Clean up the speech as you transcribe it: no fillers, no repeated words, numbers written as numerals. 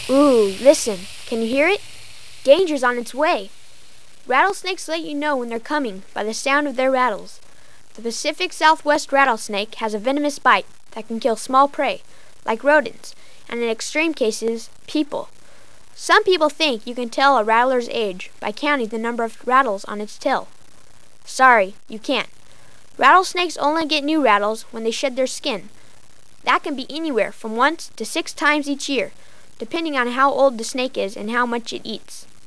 Ooh, listen. Can you hear it? Danger's on its way. Rattlesnakes let you know when they're coming by the sound of their rattles. The Pacific Southwest rattlesnake has a venomous bite that can kill small prey, like rodents, and in extreme cases, people. Some people think you can tell a rattler's age by counting the number of rattles on its tail. Sorry, you can't. Rattlesnakes only get new rattles when they shed their skin. That can be anywhere from 1 to 6 times each year, depending on how old the snake is and how much it eats.